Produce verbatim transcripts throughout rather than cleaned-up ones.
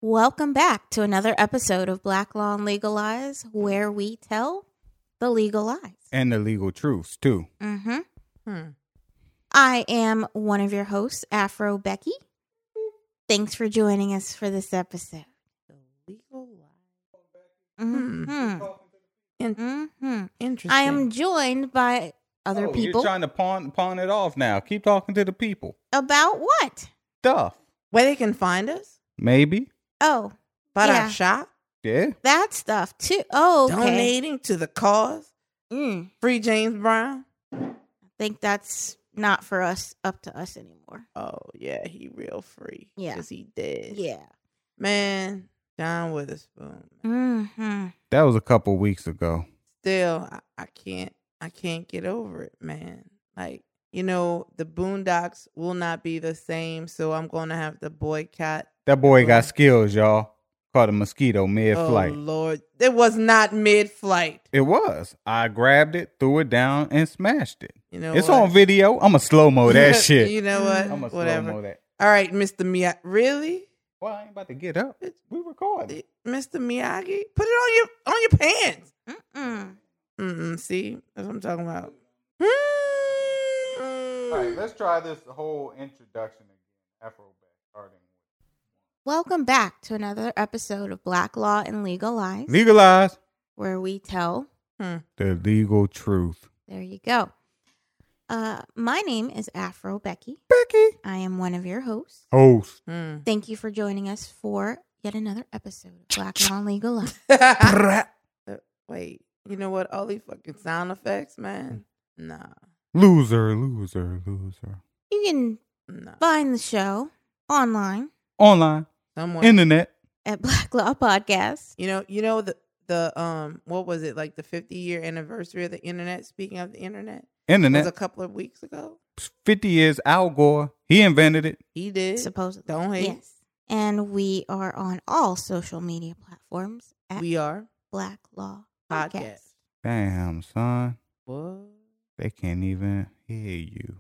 Welcome back to another episode of Black Law and Legal Lies, where we tell the legal lies. And the legal truths, too. Mm-hmm. Hmm. I am one of your hosts, Afro Becky. Thanks for joining us for this episode. The legal lie. Mm-hmm. In- Mm-hmm. Interesting. I am joined by other oh, people. You're trying to pawn, pawn it off now. Keep talking to the people. About what? Stuff. Where they can find us? Maybe. Oh, By Yeah. our shop? Yeah. that stuff too. Oh, okay. Donating to the cause? Mm, Free James Brown? I think that's not for us, up to us anymore. Oh, yeah, he real free. Yeah. Because he dead. Yeah. Man, John Witherspoon. Mm-hmm. That was a couple weeks ago. Still, I, I can't, I can't get over it, man. Like, you know, the Boondocks will not be the same, so I'm going to have to boycott. That boy Well- got skills, y'all. Caught a mosquito mid-flight. Oh, Lord. It was not mid-flight. It was. I grabbed it, threw it down, and smashed it. You know it's what? on video. I'm going to slow-mo that shit. You know what? I'm going to Whatever. slow-mo that. All right, Mister Miyagi. Really? Well, I ain't about to get up. We recording. Mister Miyagi? Put it on your on your pants. Mm-mm. Mm-mm. See? That's what I'm talking about. All right, let's try this whole introduction again. Afro back, starting Welcome back to another episode of Black Law and Legal Lies, legalize where we tell. Hmm. the legal truth. There you go. Uh, my name is Afro Becky. Becky, I am one of your hosts. host. Hmm. Thank you for joining us for yet another episode of Black Law and Legal Lies. Uh, Wait, you know what? All these fucking sound effects, man. Nah, Loser, loser, loser. You can nah. find the show online Online, Somewhere. internet. at Black Law Podcast. You know, you know the the um what was it, like the fifty year anniversary of the internet? Speaking of the internet, it was Internet. a couple of weeks ago. fifty years, Al Gore. He invented it. He did. Supposedly. Don't hate. Yes. And we are on all social media platforms at We are Black Law Podcast. podcast. Damn, son. What? They can't even hear you.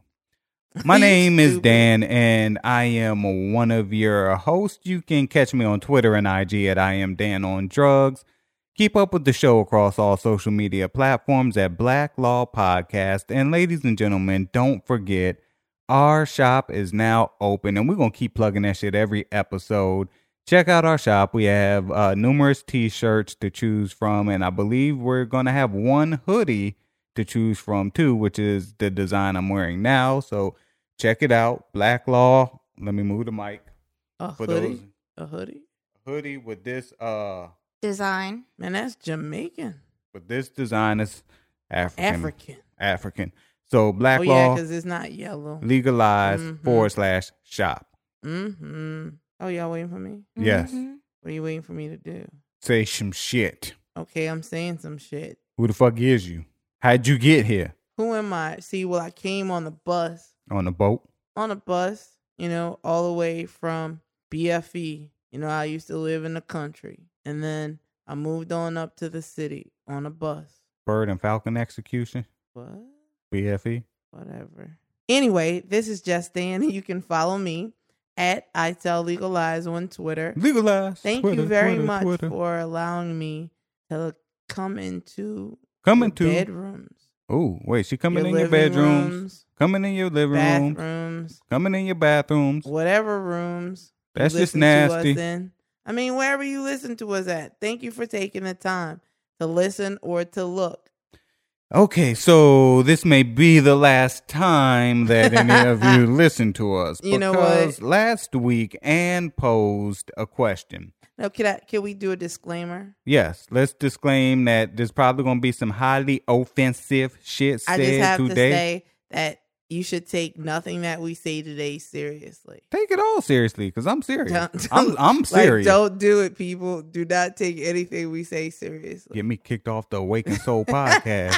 My You name is stupid. Dan, and I am one of your hosts. You can catch me on Twitter and I G at I am Dan on Drugs. Keep up with the show across all social media platforms at Black Law Podcast. And ladies and gentlemen, don't forget, our shop is now open, and we're going to keep plugging that shit every episode. Check out our shop. We have uh, numerous t-shirts to choose from, and I believe we're going to have one hoodie to choose from too, which is the design I'm wearing now. So check it out. Black Law. Let me move the mic. A For hoodie. those A hoodie. hoodie with this uh Design. Man, that's Jamaican. with this design is African. African. African. So Black Oh yeah, Law because it's not yellow. legalized Mhm. forward slash shop. Mm-hmm. Oh, y'all waiting for me? Yes. Mhm. What are you waiting for me to do? Say some shit. Okay, I'm saying some shit. Who the fuck is you? How'd you get here? Who am I? See, well, I came on the bus. On the boat? On a bus, you know, all the way from B F E. You know, I used to live in the country. And then I moved on up to the city on a bus. Bird and Falcon execution? What? B F E? Whatever. Anyway, this is Just Dan. You can follow me at I Tell Legal Lies on Twitter. Legalized. Thank Twitter, you very Twitter, much Twitter. for allowing me to come into Coming your to. bedrooms. Oh, wait. She coming your in your living bedrooms. rooms, Coming in your living rooms. bathrooms, Coming in your bathrooms. whatever rooms. you That's just listen to us nasty. in. I mean, wherever you listen to us at. Thank you for taking the time to listen or to look. Okay, so this may be the last time that any of you listen to us. You know what? Because last week Ann posed a question. Now, can I? Can we do a disclaimer? Yes, let's disclaim that there's probably going to be some highly offensive shit I just said have today. to say that you should take nothing that we say today seriously. Take it all seriously, because I'm serious. Don't- I'm, don't- I'm Like, serious. don't do it, people. Do not take anything we say seriously. Get me kicked off the Awaken Soul podcast.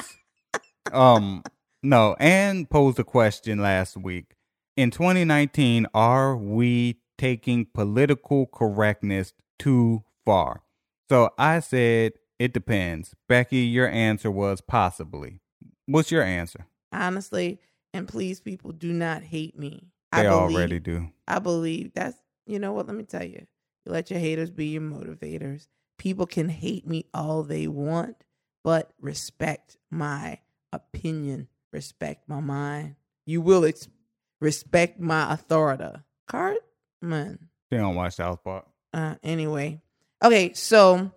Um, no, Ann posed a question last week. In twenty nineteen, are we taking political correctness too far? So I said, it depends. Becky, your answer was possibly. What's your answer? Honestly, and please, people, do not hate me. They I believe, already do. I believe that's, you know what, let me tell you. You let your haters be your motivators. People can hate me all they want, but respect my opinion. Respect my mind. You will ex- respect my authority. Cartman. They don't watch South Park. Uh, anyway. Okay, so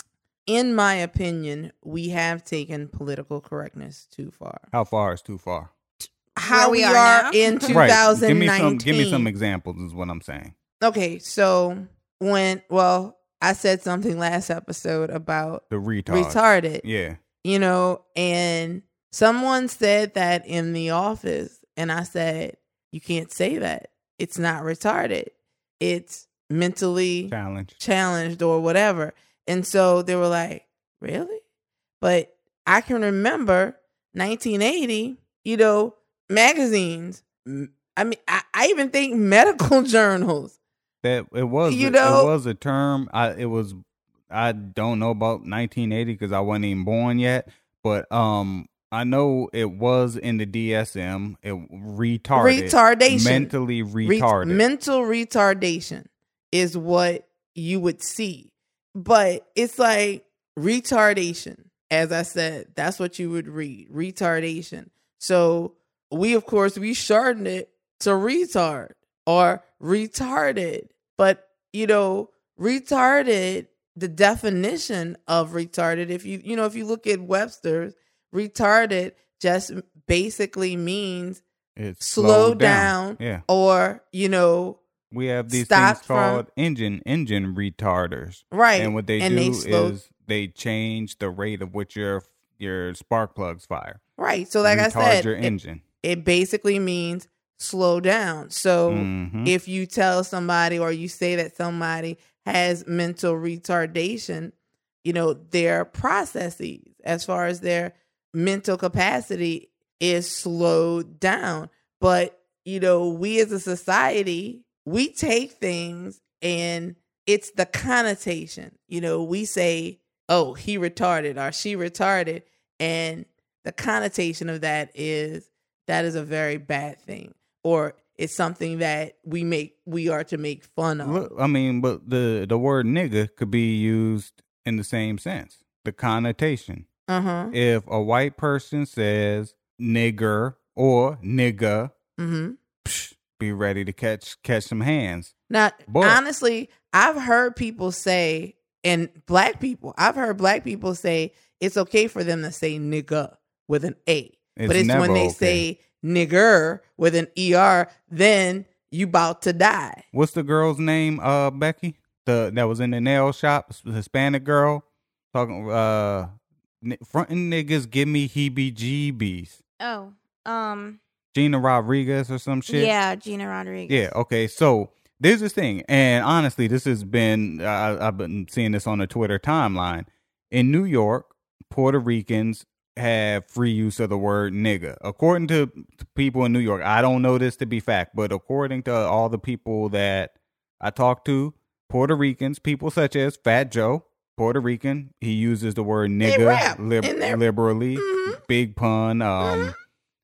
in my opinion, we have taken political correctness too far. How far is too far? How Where we we are are now? in Right. twenty nineteen. Give me some. Give me some examples. Is what I'm saying. Okay, so when, well, I said something last episode about The retard. retarded, Yeah. you know, and someone said that in the office, and I said, you can't say that. It's not retarded. It's mentally Challenge. challenged or whatever. And so they were like, really? But I can remember nineteen eighty, you know, magazines. I mean, I, I even think medical journals. That it was. You a, know- it was a term. I. It was. I don't know about nineteen eighty because I wasn't even born yet. But um, I know it was in the D S M. It retarded. Retardation. Mentally Re- retarded. mental retardation is what you would see. But it's like retardation. As I said, that's what you would read. Retardation. So we, of course, we shortened it to retard or retarded. But, you know, retarded, the definition of retarded, if you, you know, if you look at Webster's, retarded just basically means It's slow slowed down, Yeah. or, you know, We have these Stop things from- called engine engine retarders. right. And what they And do they slow- is they change the rate of which your your spark plugs fire. Right. So like I Retard said, your it, engine. it basically means slow down. So Mhm. if you tell somebody or you say that somebody has mental retardation, you know, their processes as far as their mental capacity is slowed down. But, you know, we as a society, we take things and it's the connotation. You know, we say, oh, he retarded or she retarded. And the connotation of that is that is a very bad thing. Or it's something that we make we are to make fun of. Look, I mean, but the the word nigga could be used in the same sense. The connotation. Uh-huh. If a white person says nigger or nigga, Mm-hmm. psh, be ready to catch catch some hands. Now, But- honestly, I've heard people say, and black people, I've heard black people say it's okay for them to say nigga with an A. It's but it's never when they okay. say nigger with an E R, then you about to die. What's the girl's name? Uh, Becky, the that was in the nail shop, the Hispanic girl, talking. Uh, n- frontin' niggas give me heebie-jeebies. Oh, um, Gina Rodriguez or some shit. yeah, Gina Rodriguez. Yeah. Okay. So there's this thing, and honestly, this has been I, I've been seeing this on the Twitter timeline. In New York, Puerto Ricans have free use of the word nigga. According to people in New York, I don't know this to be fact, but according to all the people that I talk to, Puerto Ricans, people such as Fat Joe, Puerto Rican, he uses the word nigga rap lib- in there. liberally. Mhm. Big pun. Um, Mhm.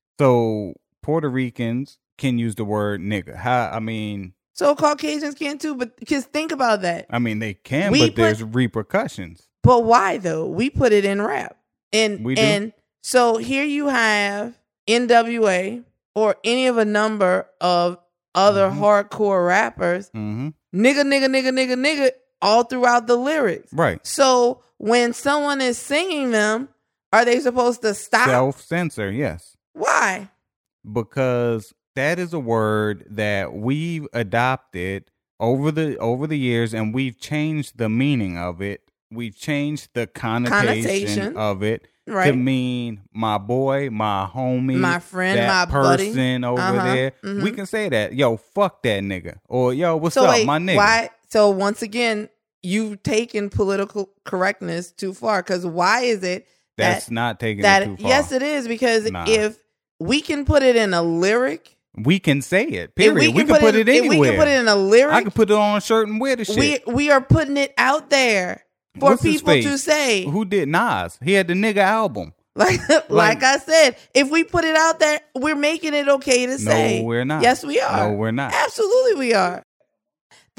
so Puerto Ricans can use the word nigga. How? I mean, So Caucasians can too, but because think about that. I mean they can, We but there's put- repercussions. But why though? We put it in rap. And We do? and so here you have N W A or any of a number of other Mhm. hardcore rappers, Mm-hmm. nigga, nigga, nigga, nigga, nigga, all throughout the lyrics. Right. So when someone is singing them, are they supposed to stop? Self censor. Yes. Why? Because that is a word that we've adopted over the over the years, and we've changed the meaning of it. We've changed the connotation, Connotation. of it to Right. mean my boy, my homie, My friend, that my buddy. person over Uh-huh. there. Mhm. We can say that. Yo, fuck that nigga. Or yo, what's So up, wait, my nigga? why? So once again, you've taken political correctness too far. Because why is it That's that not taking that it too far. yes, it is because Nah. if we can put it in a lyric, We can say it. if Period. We can, put, it, if anywhere. we can put it in a lyric, I can put it on a shirt and wear the shit. we we are putting it out there for What's his people to face? say. Who did Nas? He had the nigga album. Like, like I said, if we put it out there, we're making it okay to say. No, we're not. Yes, we are. No, we're not. Absolutely, we are.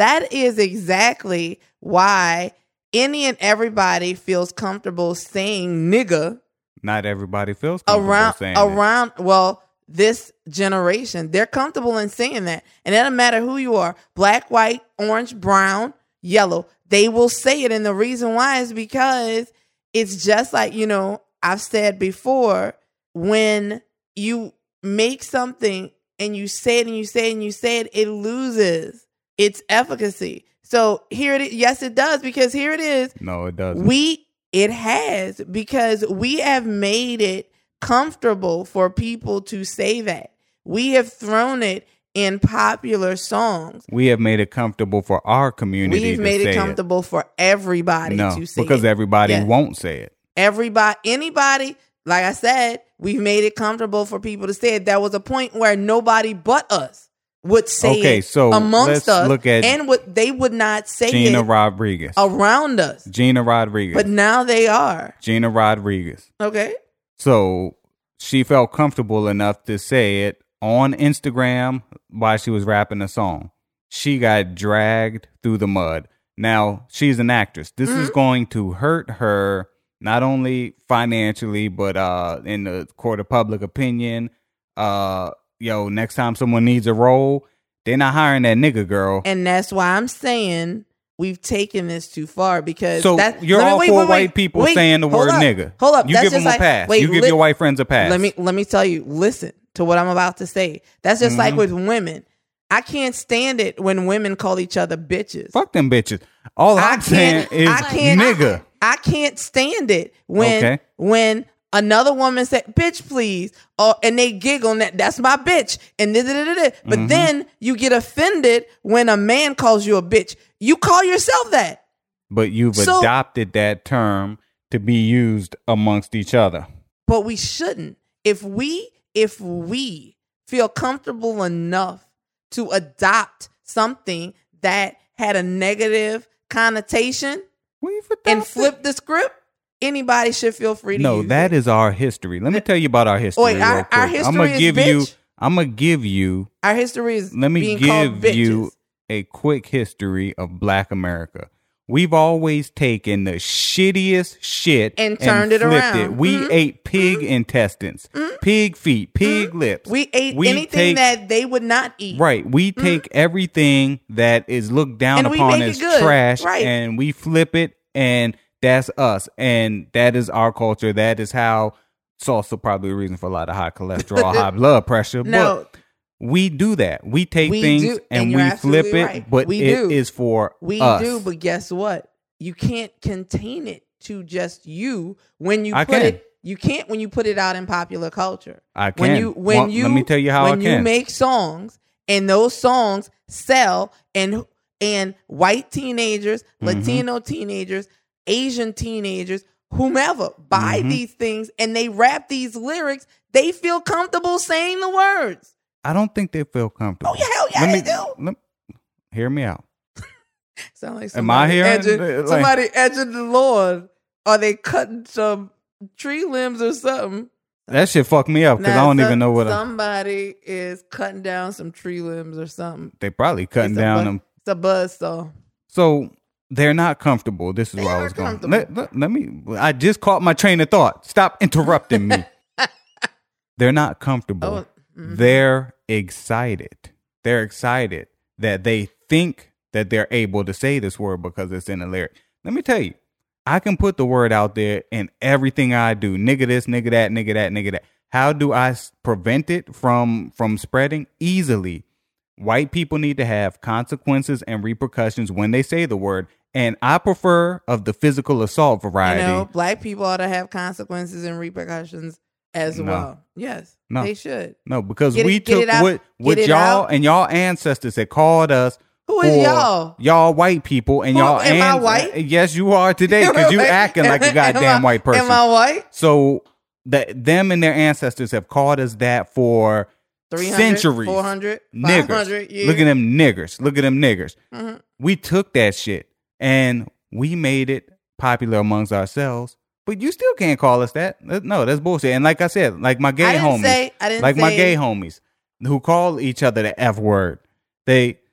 That is exactly why any and everybody feels comfortable saying nigga. Not everybody feels comfortable around saying around. It. Well, this generation, they're comfortable in saying that, and it doesn't matter who you are, black, white, orange, brown, yellow. They will say it, and the reason why is because it's just like, you know, I've said before, when you make something and you say it and you say it and you say it, it loses its efficacy. So here it is. Yes, it does, because here it is. No, it doesn't. We, it has, because we have made it comfortable for people to say that. We have thrown it in popular songs. We have made it comfortable for our community We've to made say it comfortable it. for everybody no, to say because it. everybody Yes. won't say it. Everybody, anybody, like I said, we've made it comfortable for people to say it. There was a point where nobody but us would say Okay, it so amongst let's us, look at and what they would not say Gina it Rodriguez. around us. Gina Rodriguez. But now they are. Gina Rodriguez. Okay. So she felt comfortable enough to say it on Instagram while she was rapping a song. She got dragged through the mud. Now, she's an actress. This mm-hmm. is going to hurt her not only financially, but uh, in the court of public opinion. Uh, yo, next time someone needs a role, they're not hiring that nigga girl. And that's why I'm saying we've taken this too far, because so that, you're all wait, for wait, white wait, people wait, saying the word up, nigga. Hold up, you that's give them just a like, pass. Wait, you give li- your white friends a pass. Let me let me tell you. Listen to what I'm about to say. That's just mm-hmm. like with women. I can't stand it when women call each other bitches. Fuck them bitches. All I I'm saying is I can't, nigga. I can't stand it when okay. when another woman said, bitch, please, or and they giggle, and that that's my bitch. And da, da, da, da. But mm-hmm. then you get offended when a man calls you a bitch. You call yourself that. But you've So- adopted that term to be used amongst each other. But we shouldn't. If we if we feel comfortable enough to adopt something that had a negative connotation We've and adopted- flip the script, anybody should feel free to No, use that it. is our history. Let me tell you about our history. Wait, our- real quick. our history I'm gonna is give bitch? you. I'm gonna give you. Our history is Let me being called give bitches. you a quick history of Black America. We've always taken the shittiest shit And turned it flipped around. It. We Mhm. ate pig intestines, pig feet, pig lips. We ate We anything take- that they would not eat. Right. We take everything that is looked down And we upon make it as good. trash Right. and we flip it, and that's us. And that is our culture. That is how it's also probably a reason for a lot of high cholesterol, high blood pressure. No. But we do that. We take We things do, and, and you're we flip absolutely it, right. but We it do. is for We us. do, but guess what? You can't contain it to just you when you I put can. it. You can't when you put it out in popular culture. I When can. you when Well, you let me tell you how when I you can. make songs and those songs sell, and and white teenagers, Mm-hmm. Latino teenagers, Asian teenagers, whomever buy Mhm. these things and they rap these lyrics, they feel comfortable saying the words. I don't think they feel comfortable. Oh yeah, hell yeah, let they me, do. Let, hear me out. Sound like Am I somebody hearing, edging, uh, like- somebody edging the Lord. Are they cutting some tree limbs or something? That shit fucked me up because I Nah, don't some- even know what. I, somebody is cutting down some tree limbs or something. they probably cutting It's a down bu- them. It's a buzzsaw. So they're not comfortable. This is They where I are was going. comfortable. Let, let, let me. I just caught my train of thought. Stop interrupting me. They're not comfortable. Oh, mhm. They're excited. They're excited that they think that they're able to say this word because it's in a lyric. Let me tell you, I can put the word out there in everything I do. Nigga this, nigga that, nigga that, nigga that. How do I s- prevent it from from spreading? Easily. White people need to have consequences and repercussions when they say the word. And I prefer of the physical assault variety. You know, black people ought to have consequences and repercussions as No. well. Yes, No. they should. No, because Get it- we get took it out. what, what Get it y'all out. and y'all ancestors had called us. Who is for y'all? Y'all white people and Who- y'all. am I an- white? Yes, you are today because you Wait, acting like a am goddamn I- white person. Am I white? So that them and their ancestors have called us that for three hundred, centuries. four hundred, five hundred Niggers. years. Look at them niggers. Look at them niggers. Mhm. We took that shit and we made it popular amongst ourselves. But you still can't call us that. That- No, that's bullshit. And like I said, like my gay I didn't homies, say. I didn't like my say- gay homies who call each other the F word. They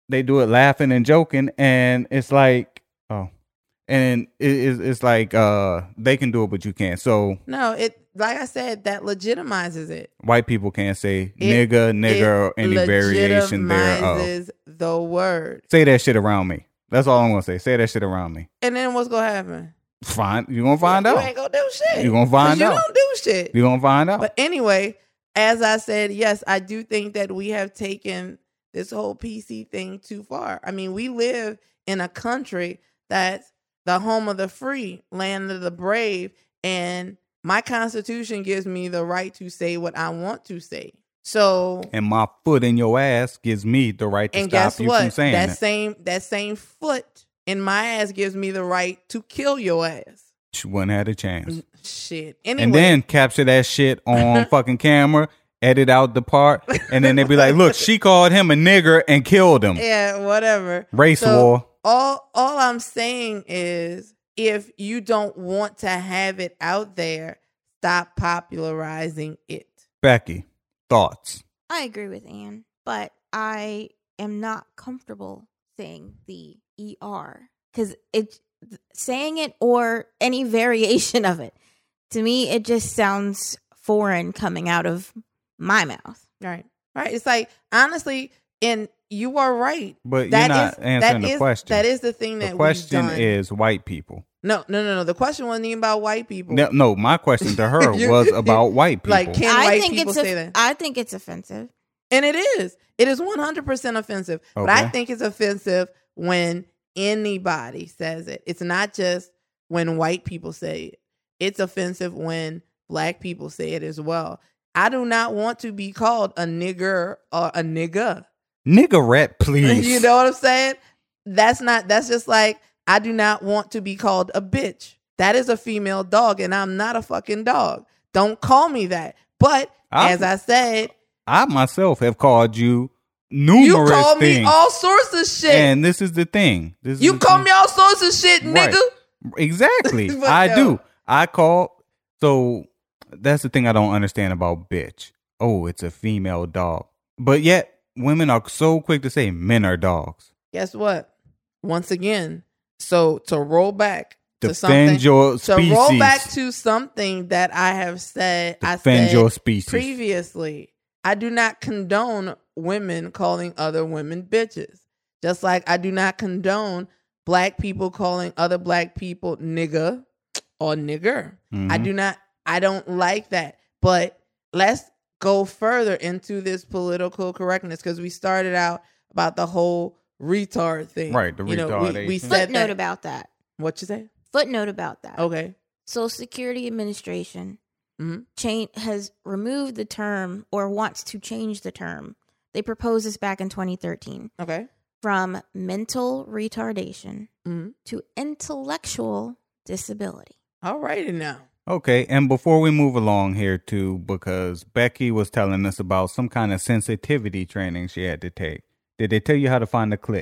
they do it laughing and joking, and it's like, oh, and it, it's, it's like uh, they can do it, but you can't. So No, it like I said, that legitimizes it. white people can't say It- nigga, nigger, or it any variation thereof. legitimizes the word. Say that shit around me. That's all I'm gonna say. Say that shit around me. And then what's gonna happen? Fine, you gonna find you out. ain't gonna do shit. You gonna find 'Cause out. You don't do shit. You gonna find out. But anyway, as I said, yes, I do think that we have taken this whole P C thing too far. I mean, we live in a country that's the home of the free, land of the brave, and my Constitution gives me the right to say what I want to say. So, and my foot in your ass gives me the right to and stop guess you what? from saying That it. same that same foot in my ass gives me the right to kill your ass. She wouldn't have a chance. Shit. Anyway, And then capture that shit on fucking camera, edit out the part, and then they'd be like, look, she called him a nigger and killed him. yeah, whatever. Race So, war. all all I'm saying is if you don't want to have it out there, stop popularizing it. Becky, thoughts? I agree with Anne, but I am not comfortable saying the E R because it saying it or any variation of it, to me, it just sounds foreign coming out of my mouth. Right. Right. It's like, honestly, and you are right. But That you're not is- answering that the is- question. That is the thing that the question we've done. is white people. No, no, no, no. The question wasn't even about white people. No, no, my question to her You- was about white people. Like, can I white think people it's say a, that? I think it's offensive. And it is. It is one hundred percent offensive. But I Okay. think it's offensive when anybody says it. It's not just when white people say it. It's offensive when black people say it as well. I do not want to be called a nigger or a nigga. Niggerette, please. You know what I'm saying? That's not, that's just like, I do not want to be called a bitch. That is a female dog, and I'm not a fucking dog. Don't call me that. But I- as I said, I myself have called you numerous you call things. me all sorts of shit. And this is the thing. This is You the call thing. me all sorts of shit, Right. nigga. Exactly. But I no. do. I call. So that's the thing I don't understand about bitch. Oh, it's a female dog. But yet, women are so quick to say men are dogs. Guess what? Once again, so to roll back to Defend something, your to species. roll back to something that I have said, I Defend said your species. previously. I do not condone women calling other women bitches. Just like I do not condone black people calling other black people nigga or nigger. Mhm. I do not, I don't like that. But let's go further into this political correctness because we started out about the whole retard thing. Right, the You know, we, we retardation. said Footnote that. about that. What you say? Footnote about that. Okay. Social Security Administration Mhm. cha- has removed the term or wants to change the term. They proposed this back in twenty thirteen Okay. from mental retardation Mhm. to intellectual disability. All righty now. Okay, and before we move along here too, because Becky was telling us about some kind of sensitivity training she had to take. Did they tell you how to find the clit?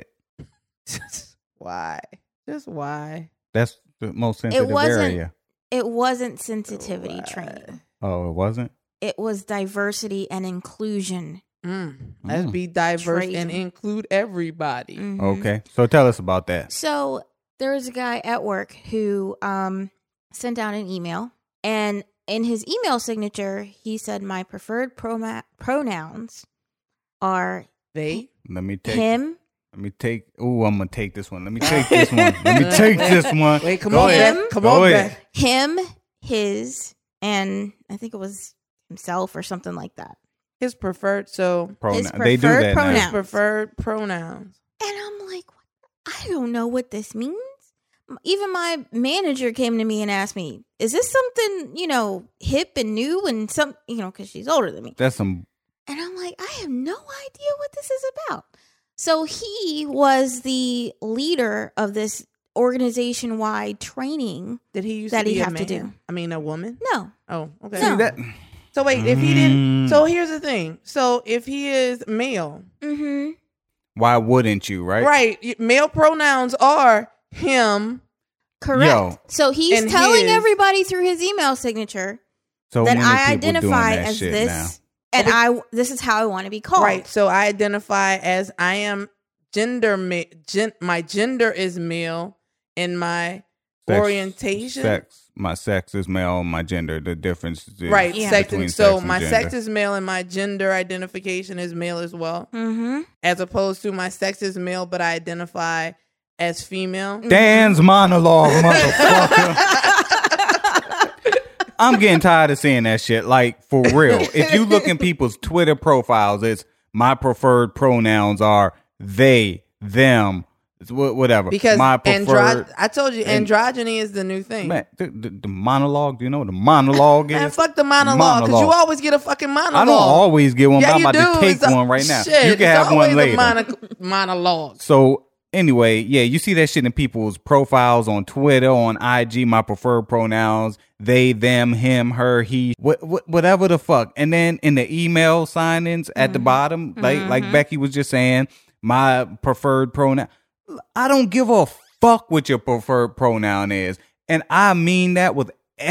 Why? Just why? That's the most sensitive wasn't- area. It wasn't sensitivity Why? training. Oh, it wasn't? It was diversity and inclusion. Mm. Let's Mm. be diverse and Training. include everybody. Mhm. Okay, so tell us about that. So there was a guy at work who um, sent out an email, and in his email signature, he said, "My preferred proma- pronouns are They? Let me take. him, Let me take. Ooh, I'm gonna take this one. Let me take this one. Let me take this one. Wait, come Go on, ahead. Beth. Come Go on, ahead. Beth. him, his, and I think it was himself or something like that." His preferred, so Pronoun. His They do preferred that pronoun. his now. preferred pronouns. And I'm like, I don't know what this means. Even my manager came to me and asked me, "Is this something, you know, hip and new and some, you know, because she's older than me?" That's some. And I'm like, I have no idea what this is about. So he was the leader of this organization-wide training. Did he used That to be he'd a have to man? do. I mean, a woman? No, Oh, okay. No. See that? So wait, if he didn't, Mm. so here's the thing. So if he is male, mm-hmm. Why wouldn't you? Right. right? y- Male pronouns are him. Correct. Yo. So he's And telling his- everybody through his email signature So that many I people doing identify that as shit this, now. and Oh, I this is how I want to be called. Right. So I identify as I am gender, ma- gen- my gender is male, and my Sex, orientation, sex. My sex is male. My gender. The difference is right? Yeah. Sex, between and so sex and my gender. sex is male, and my gender identification is male as well, Mm-hmm. as opposed to my sex is male, but I identify as female. Dan's monologue, motherfucker. I'm getting tired of seeing that shit. Like, for real. If you look in people's Twitter profiles, it's my preferred pronouns are they, them, it's wh- whatever. Because my preferred. andro- I told you, and- androgyny is the new thing. Man, the, the, the monologue, do you know what the monologue is? Man, fuck the monologue, because you always get a fucking monologue. I don't always get one, Yeah, but I'm you about to do. take It's a- one right now. Shit, you can it's have always one a later. mono- monologue. So anyway, yeah, you see that shit in people's profiles on Twitter, on I G, my preferred pronouns, they, them, him, her, he, wh- wh- whatever the fuck. And then in the email sign-ins at the bottom, like like Becky was just saying, my preferred pronoun. I don't give a fuck what your preferred pronoun is. And I mean that with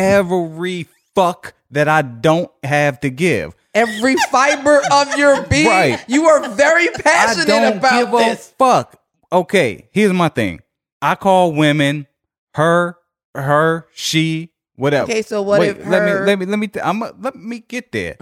every fuck that I don't have to give. Every fiber of your being. Right. You are very I passionate don't about give a this. fuck. Okay, here's my thing. I call women her, her, she, whatever. Okay, so what Wait, if let her- me let me let me I'm let me get there.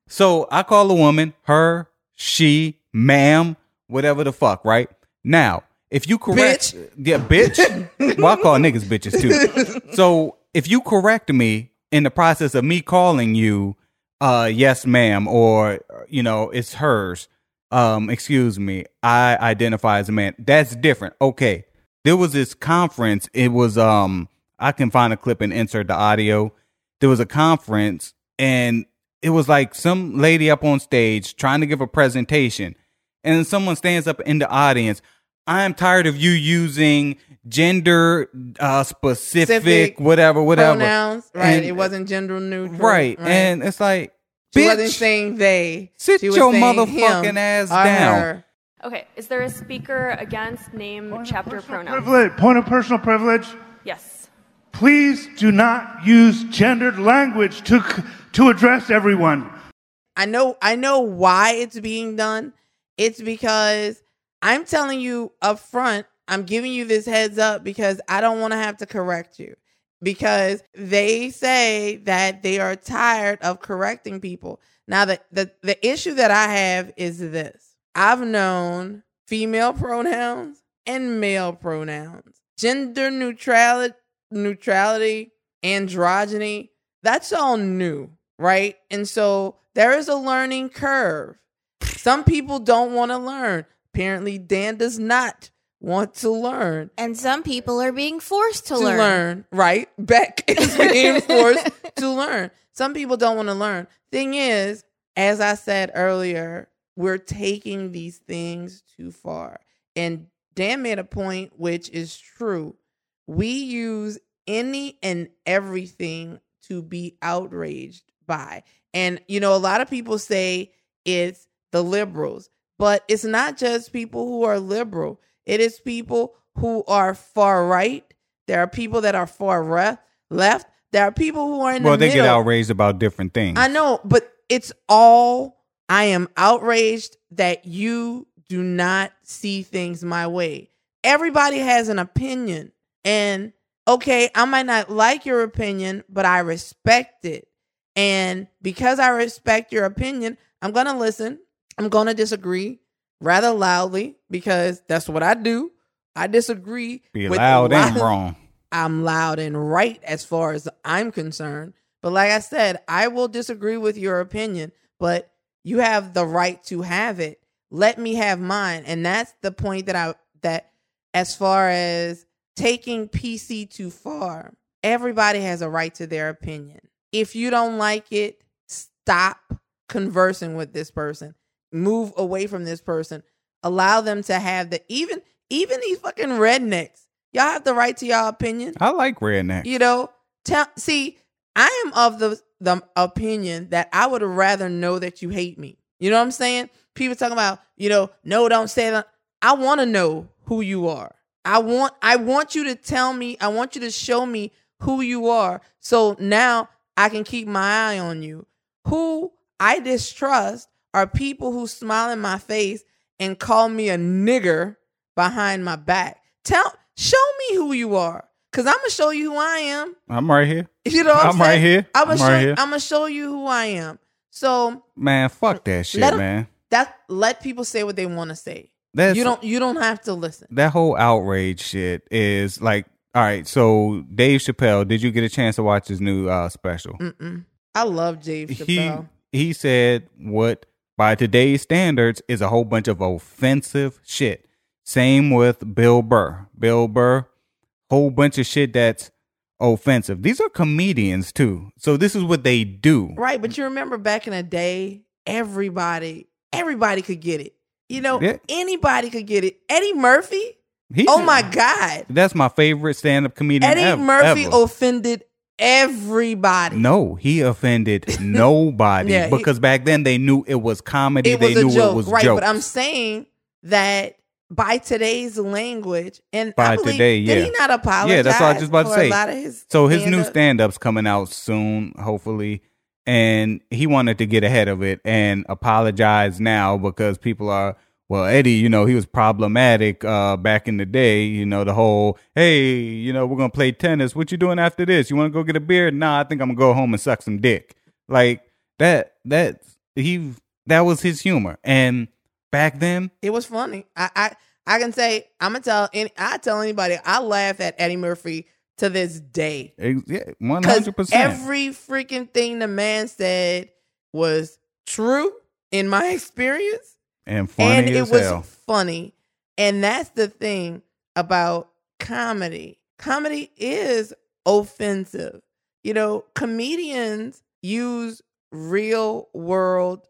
So I call a woman her, she, ma'am, whatever the fuck, right? Now, if you correct, Bitch. yeah, bitch. Well, I call niggas bitches too. So if you correct me in the process of me calling you, uh, yes, ma'am, or you know, it's hers. Um, excuse me, I identify as a man. That's different. Okay, there was this conference. It was um, I can find a clip and insert the audio. There was a conference, and it was like some lady up on stage trying to give a presentation, and then someone stands up in the audience. I am tired of you using gender uh, specific, Specific whatever, whatever Pronouns, right? And- it wasn't gender neutral. right. And it's like, she bitch, wasn't saying they. sit She was your saying motherfucking him ass or down. her. Okay, is there a speaker against name, Point of chapter, personal pronouns? privilege. Point of personal privilege. Yes. Please do not use gendered language to to address everyone. I know I know why it's being done. It's because I'm telling you up front, I'm giving you this heads up because I don't want to have to correct you. Because they say that they are tired of correcting people. Now the, the, the issue that I have is this. I've known female pronouns and male pronouns. Gender neutrality, neutrality, androgyny, that's all new, right? And so there is a learning curve. Some people don't want to learn. Apparently, Dan does not want to learn. And some people are being forced to, To learn. learn, right? Beck is being forced to learn. Some people don't want to learn. Thing is, as I said earlier, we're taking these things too far. And Dan made a point which is true. We use any and everything to be outraged by. And, you know, a lot of people say it's the liberals, but it's not just people who are liberal. It is people who are far right. There are people that are far re- left. There are people who are in Well, the they middle. get outraged about different things. I know, but it's all, I am outraged that you do not see things my way. Everybody has an opinion. And okay, I might not like your opinion, but I respect it. And because I respect your opinion, I'm going to listen. I'm going to disagree rather loudly because that's what I do. I disagree. Be with loud and loud- wrong. I'm loud and right as far as I'm concerned. But like I said, I will disagree with your opinion, but you have the right to have it. Let me have mine. And that's the point that I, that as far as taking P C too far, everybody has a right to their opinion. If you don't like it, stop conversing with this person. Move away from this person. Allow them to have the, even, even these fucking rednecks. Y'all have the right to y'all opinion. I like redneck. You know, tell, see, I am of the the opinion that I would rather know that you hate me. You know what I'm saying? People talking about, you know, no, don't say that. I want to know who you are. I want I want you to tell me, I want you to show me who you are. So now I can keep my eye on you. Who I distrust are people who smile in my face and call me a nigger behind my back. Tell, show me who you are, because I'm gonna show you who I am. I'm right here. You know what I'm, I'm right saying? here. I'm gonna I'm show. right here. I'm gonna show you who I am. So Man, fuck that shit, let 'em- man. that let people say what they want to say. That's You don't. You don't have to listen. that whole outrage shit is like, all right. So Dave Chappelle, did you get a chance to watch his new uh, special? Mm-mm. I love Dave He Chappelle. he said what by today's standards is a whole bunch of offensive shit. Same with Bill Burr. Bill Burr, whole bunch of shit that's offensive. These are comedians too, so this is what they do. Right, but you remember back in the day, everybody, everybody could get it. You know, Yeah. anybody could get it. Eddie Murphy. He- Oh my God. That's my favorite stand-up comedian. Eddie ev- Murphy ever. offended everybody. No, he offended nobody Yeah, he- because back then they knew it was comedy. It they was a knew joke, it was right? jokes. But I'm saying that by today's language, and By I believe, today, did yeah. he not apologize? Yeah, that's what I was just about to for say. A lot of his So his new stand-up? stand-up's coming out soon, hopefully, and he wanted to get ahead of it and apologize now because people are, well, Eddie, you know, he was problematic uh, back in the day. You know, the whole, hey, you know, we're gonna play tennis. What you doing after this? You want to go get a beer? Nah, I think I'm gonna go home and suck some dick. Like that. That he that was his humor, and back then, It was funny. I, I I can say I'm gonna tell any I tell anybody I laugh at Eddie Murphy to this day. it, yeah, one Because hundred percent. every freaking thing the man said was true in my experience. And funny and as it was hell. funny. And that's the thing about comedy. Comedy is offensive. You know, comedians use real world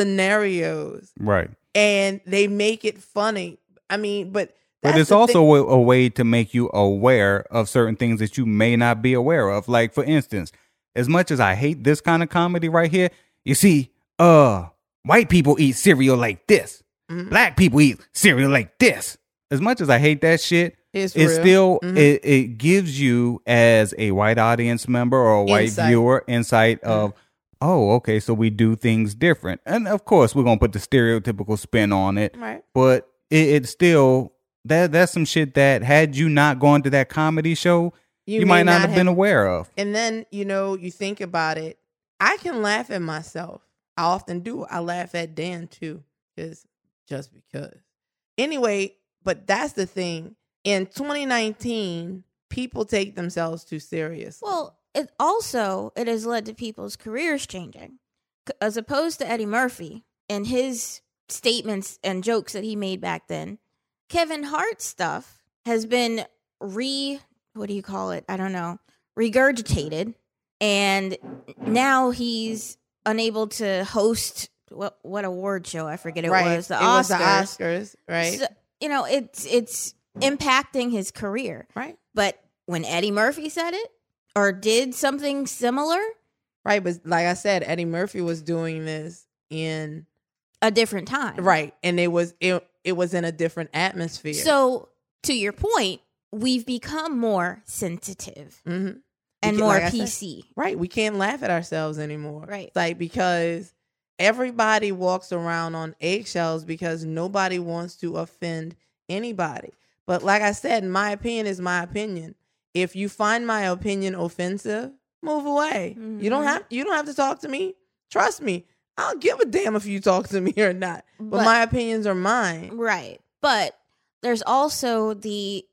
scenarios Right. and they make it funny. I mean, but But that's it's the also thing. a, a way to make you aware of certain things that you may not be aware of. Like, for instance, as much as I hate this kind of comedy right here, you see, uh, white people eat cereal like this. Mhm. Black people eat cereal like this. As much as I hate that shit, It's it's real. still, Mhm. it, it gives you as a white audience member or a white Insight. viewer insight of, oh, okay, so we do things different. And of course, we're going to put the stereotypical spin on it. Right. But it, it's still, that that's some shit that had you not gone to that comedy show, you, may might not, have been have- aware of. And then, you know, you think about it. I can laugh at myself. I often do. I laugh at Dan too, because just because. Anyway, but that's the thing. In twenty nineteen, people take themselves too serious. Well, it also it has led to people's careers changing, C- as opposed to Eddie Murphy and his statements and jokes that he made back then. Kevin Hart's stuff has been re what do you call it? I don't know, regurgitated, and now he's unable to host what what award show I forget it right. was the it Oscars. was the Oscars, right? So, you know, it's it's impacting his career. right. But when Eddie Murphy said it or did something similar, Right. But like I said, Eddie Murphy was doing this in a different time. right. And it was it, it was in a different atmosphere. So, to your point, we've become more sensitive Mhm. and Beca- more like I said, P C. Right. We can't laugh at ourselves anymore. Right. It's like because everybody walks around on eggshells because nobody wants to offend anybody. But like I said, my opinion is my opinion. If you find my opinion offensive, move away. You don't Mhm. have you don't have to talk to me. Trust me. I don't give a damn if you talk to me or not. But, But- my opinions are mine. Right. But there's also the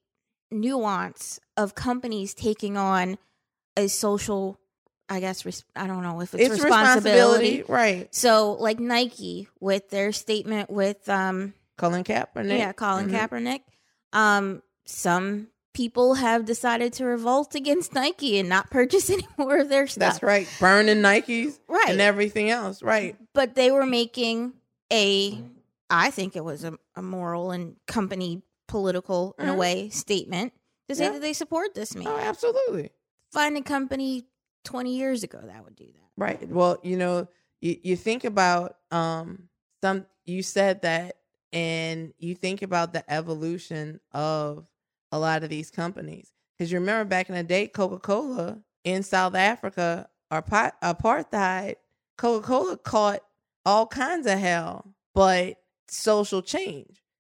nuance of companies taking on a social, I guess, res- I don't know if it's, It's responsibility. responsibility. Right. So, like Nike with their statement with, um, Colin Kaepernick. yeah, Colin Mhm. Kaepernick, um, some people have decided to revolt against Nike and not purchase any more of their stuff. That's right. Burning Nikes Right. and everything else. Right. But they were making a, I think it was a, a moral and company political, in a Mhm. way, statement to say Yeah. that they support this man. Oh, absolutely. Find a company twenty years ago that would do that. Right. Well, you know, you, you think about um some you said that and you think about the evolution of a lot of these companies. Because you remember back in the day, Coca-Cola in South Africa, or apartheid, Coca-Cola caught all kinds of hell, but social change.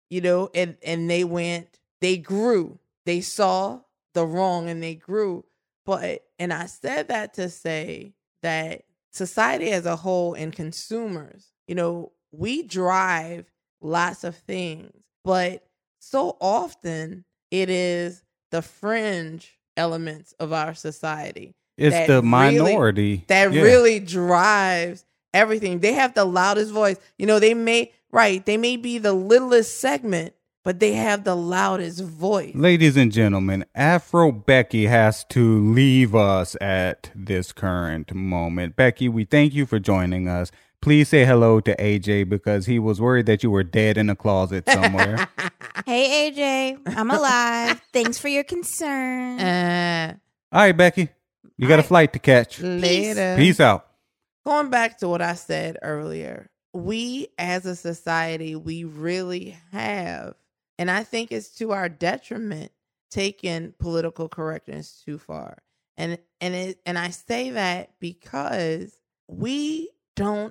you know, and, and they went, they grew. They saw the wrong and they grew. But, and I said that to say that society as a whole and consumers, you know, we drive lots of things, but so often it is the fringe elements of our society. It's that the really- minority. that Yeah. really drives everything. They have the loudest voice. You know, they may, right, they may be the littlest segment, but they have the loudest voice. Ladies and gentlemen, Afro Becky has to leave us at this current moment. Becky, we thank you for joining us. Please say hello to A J because he was worried that you were dead in a closet somewhere. Hey, A J, I'm alive. Thanks for your concern. Uh, All right, Becky, you got a All right. flight to catch. later. Peace out. Going back to what I said earlier, we as a society, we really have, and I think it's to our detriment, taken political correctness too far. And and it and I say that because we don't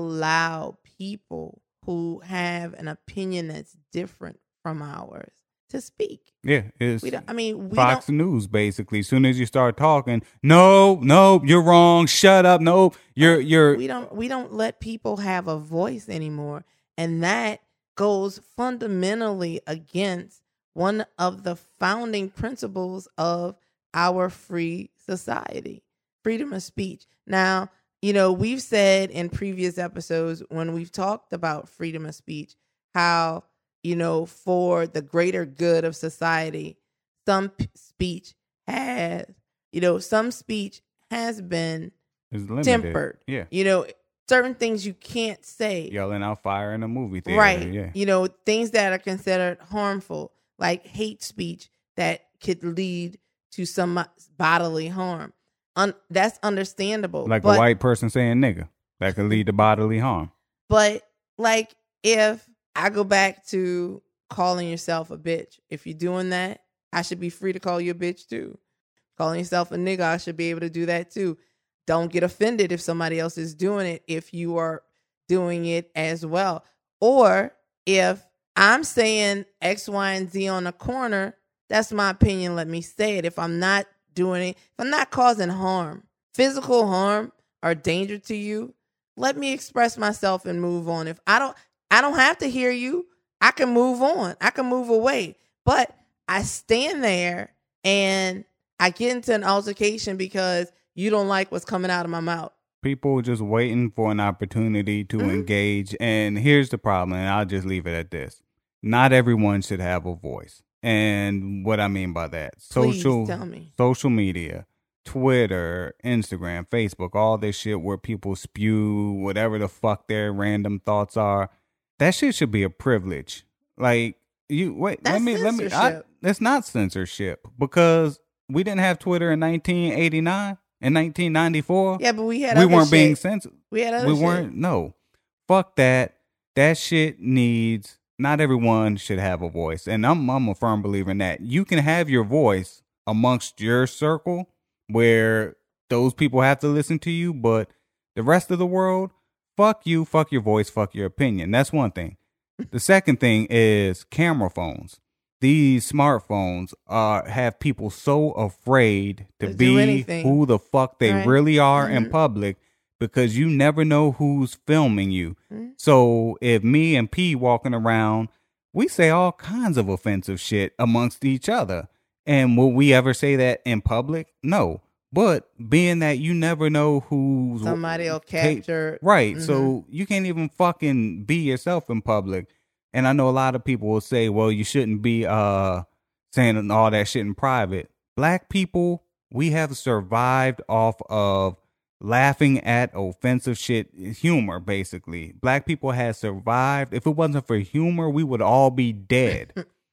allow people who have an opinion that's different from ours to speak. Yeah, it's We don't, I mean, we Fox don't. News basically. As soon as you start talking, no, no, you're wrong. Shut up. No, you're you're. we don't we don't let people have a voice anymore, and that goes fundamentally against one of the founding principles of our free society, freedom of speech. Now, you know, we've said in previous episodes when we've talked about freedom of speech how, you know, for the greater good of society, some p- speech has, you know, some speech has been It's limited. tempered. Yeah, You know, certain things you can't say. yelling out fire in a movie theater. Right. Yeah. You know, things that are considered harmful, like hate speech that could lead to some bodily harm. Un- that's understandable. Like but, a white person saying nigga. That could lead to bodily harm. But like if I go back to calling yourself a bitch, if you're doing that, I should be free to call you a bitch too. Calling yourself a nigga, I should be able to do that too. Don't get offended if somebody else is doing it if you are doing it as well. Or if I'm saying X, Y, and Z on the corner, that's my opinion. Let me say it. If I'm not doing it, if I'm not causing harm, physical harm or danger to you, let me express myself and move on. If I don't, I don't have to hear you. I can move on. I can move away. But I stand there and I get into an altercation because you don't like what's coming out of my mouth. People just waiting for an opportunity to Mhm. engage. And here's the problem, and I'll just leave it at this. Not everyone should have a voice. And what I mean by that, Please social tell me. social media, Twitter, Instagram, Facebook, all this shit where people spew whatever the fuck their random thoughts are. That shit should be a privilege. Like you wait, let That's me let me I, censorship. that's not censorship because we didn't have Twitter in nineteen eighty-nine and nineteen ninety-four. Yeah, but we had we other weren't being shit. censored. We had other We shit. weren't. No, fuck that. That shit needs. Not everyone should have a voice, and I'm I'm a firm believer in that. You can have your voice amongst your circle, where those people have to listen to you, but the rest of the world, fuck you, fuck your voice, fuck your opinion. That's one thing. The second thing is camera phones. These smartphones are have people so afraid to, To do be anything. who the fuck they Right. really are in Mhm. public because you never know who's filming you. Mhm. So if me and P walking around, we say all kinds of offensive shit amongst each other. And will we ever say that in public? No. But being that you never know who's Somebody will take- capture. Right. Mhm. So you can't even fucking be yourself in public. And I know a lot of people will say, well, you shouldn't be uh saying all that shit in private. Black people, we have survived off of laughing at offensive shit, humor, basically. Black people have survived. If it wasn't for humor, we would all be dead.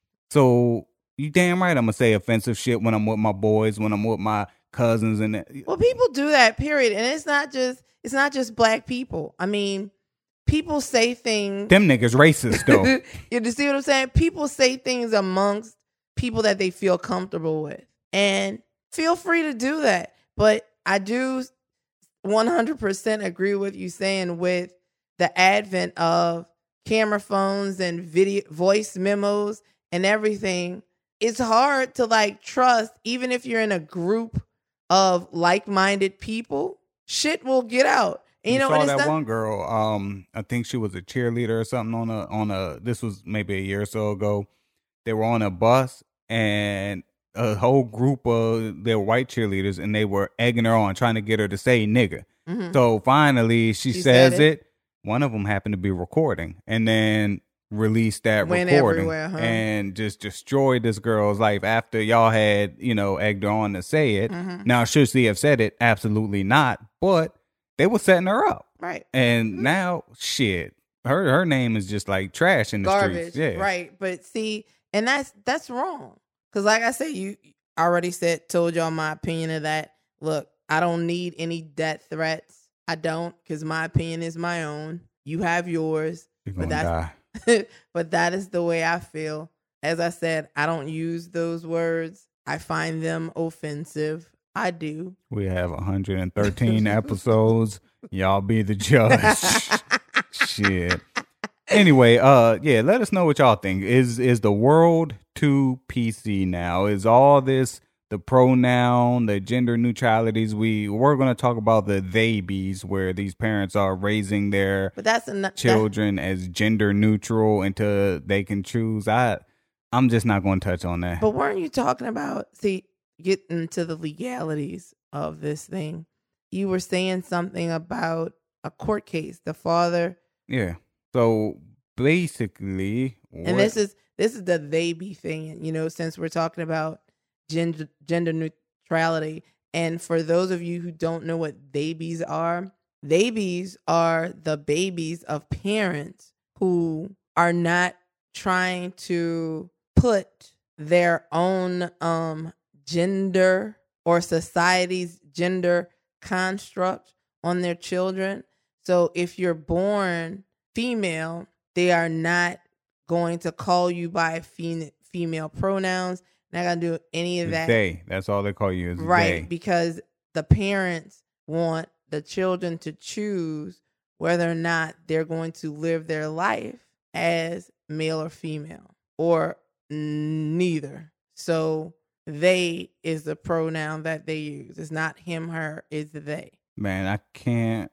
So you damn right I'm gonna say offensive shit when I'm with my boys, when I'm with my cousins, and Well, people do that, period. And it's not just it's not just black people. I mean, people say things. them niggas racist though. You see what I'm saying? People say things amongst people that they feel comfortable with. And feel free to do that. But I do one hundred percent agree with you saying with the advent of camera phones and video voice memos and everything, it's hard to like trust, even if you're in a group of like-minded people, shit will get out. And, you, you know, saw and it's that not- one girl. Um, I think she was a cheerleader or something on a on a. This was maybe a year or so ago. They were on a bus and a whole group of their white cheerleaders, and they were egging her on, trying to get her to say nigga. Mhm. So finally, she, She says said it. it. One of them happened to be recording, and then released that Went recording everywhere, huh? and just destroyed this girl's life after y'all had, you know, egged her on to say it. Mhm. Now, should she have said it? Absolutely not. But they were setting her up. Right. And now, shit, her her name is just like trash in the Garbage. streets. Yeah. Right. But see, and that's that's wrong. Because like I said, you already said, told y'all my opinion of that. Look, I don't need any death threats. I don't, because my opinion is my own. You have yours. You're But gonna die. that's but that is the way I feel. As I said, I don't use those words. I find them offensive. I do. We have one hundred thirteen episodes. Y'all be the judge. Shit. Anyway, uh, yeah, let us know what y'all think. Is is the world too P C now? Is all this the pronoun, the gender neutralities? We we're gonna talk about the they bees, where these parents are raising their But that's enough. children as gender neutral until they can choose. I I'm just not going to touch on that. But weren't you talking about, see, getting to the legalities of this thing? You were saying something about a court case, the father, Yeah. So basically, and this is this is the they be thing. You know, since we're talking about gender gender neutrality, and for those of you who don't know what they bees are, they bees are the babies of parents who are not trying to put their own um gender or society's gender construct on their children. So if you're born female, they are not going to call you by fem- female pronouns. Not gonna do any of that. they. That's all they call you is Right, they. because the parents want the children to choose whether or not they're going to live their life as male or female, or neither. So they is the pronoun that they use. It's not him, her, it's they. Man, I can't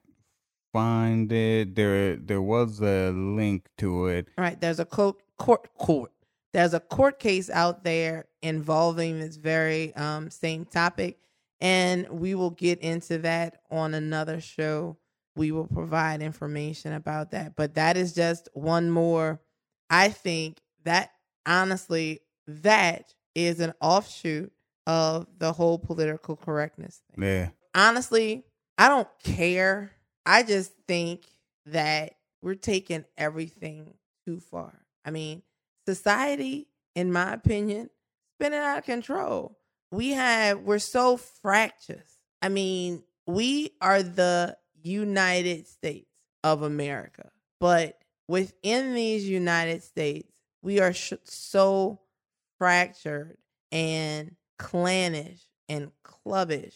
find it. There there was a link to it. Right. There's a court court court. There's a court case out there involving this very um, same topic, and we will get into that on another show. We will provide information about that. But that is just one more. I think that honestly, that is an offshoot of the whole political correctness thing. Yeah. Honestly, I don't care. I just think that we're taking everything too far. I mean, society, in my opinion, spinning out of control. We have, we're so fractious. I mean, we are the United States of America, but within these United States, we are sh- so fractured and clannish and clubbish.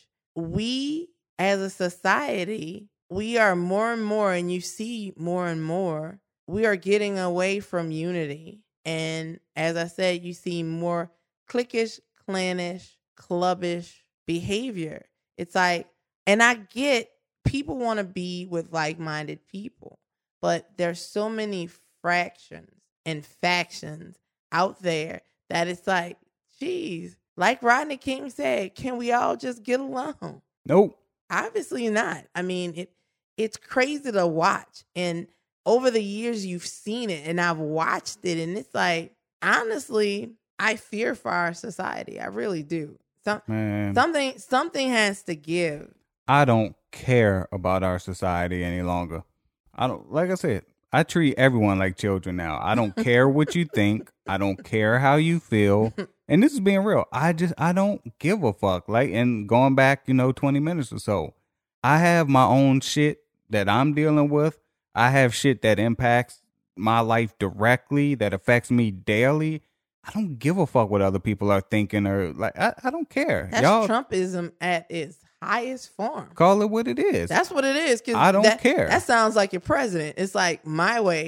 We, as a society, we are more and more, and you see more and more, we are getting away from unity. And as I said, you see more cliquish, clannish, clubbish behavior. It's like, and I get people want to be with like-minded people, but there's so many fractions and factions out there that it's like, geez, like Rodney King said, can we all just get along? Nope. Obviously not. I mean, it it's crazy to watch. And over the years, you've seen it, and I've watched it, and it's like, honestly, I fear for our society. I really do. Some, Man. something something has to give. I don't care about our society any longer. I don't, like I said, I treat everyone like children now. I don't care what you think. I don't care how you feel. And this is being real. I just, I don't give a fuck. Like, and going back, you know, twenty minutes or so, I have my own shit that I'm dealing with. I have shit that impacts my life directly, that affects me daily. I don't give a fuck what other people are thinking, or like, I, I don't care. That's Y'all Trumpism at its highest form. call it what it is. That's what it is. 'Cause I don't that, care. That sounds like your president. It's like, my way.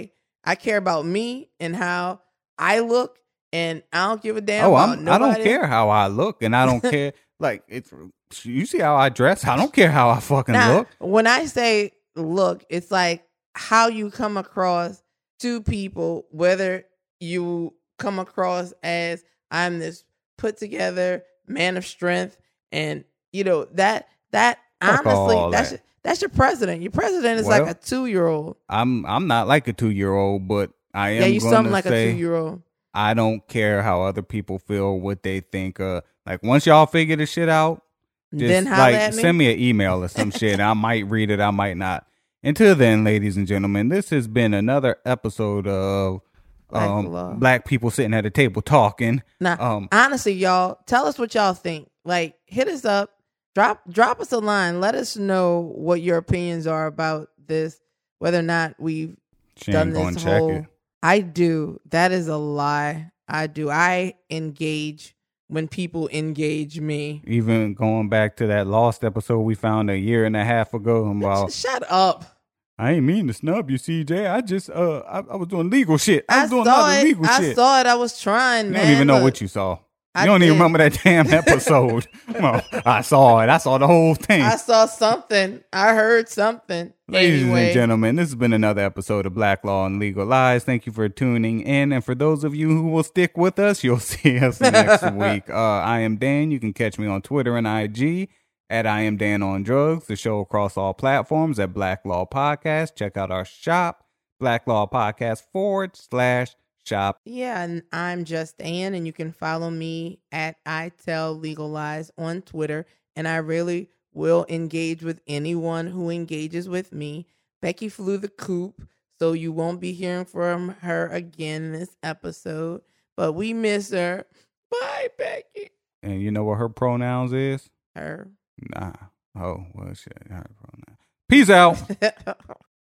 I care about me and how I look, and I don't give a damn Oh, about I'm, nobody. I don't care how I look, and I don't care. Like, it's, you see how I dress? I don't care how I fucking Now, look. when I say look, it's like how you come across to people, whether you come across as I'm this put together man of strength, and you know that that Fuck honestly all that's that. Your, that's your president. Your president is Well, like a two year old. I'm I'm not like a two year old, but I am Yeah, you gonna something like say a two year old. I don't care how other people feel, what they think. Uh, like once y'all figure the shit out, just Then holla like at me. send me an email or some shit. I might read it, I might not. Until then, ladies and gentlemen, this has been another episode of Black um, Law. black people sitting at a table talking. Now, Um, honestly, y'all, tell us what y'all think. Like, hit us up, drop drop us a line. Let us know what your opinions are about this, whether or not we've she done ain't gonna this check whole. it. I do. That is a lie. I do. I engage when people engage me. Even going back to that Lost episode we found a year and a half ago about Shut up. I ain't mean to snub you, C J. I just uh I, I was doing legal shit. I I, was doing a saw lot of it. legal I shit. saw it. I was trying, You man. don't even know Look, what you saw. You I don't even did. remember that damn episode. Well, I saw it. I saw the whole thing. I saw something. I heard something. Ladies anyway. and gentlemen, this has been another episode of Black Law and Legal Lies. Thank you for tuning in. And for those of you who will stick with us, you'll see us next week. Uh, I am Dan. You can catch me on Twitter and I G at I am Dan on Drugs. The show across all platforms at Black Law Podcast. Check out our shop, Black Law Podcast forward slash shop. Yeah, and I'm just Ann, and you can follow me at I Tell Legal Lies on Twitter. And I really will engage with anyone who engages with me. Becky flew the coop, so you won't be hearing from her again this episode. But we miss her. Bye, Becky. And you know what her pronouns is? Her. Nah. Oh, well, shit. Her pronouns. Peace out.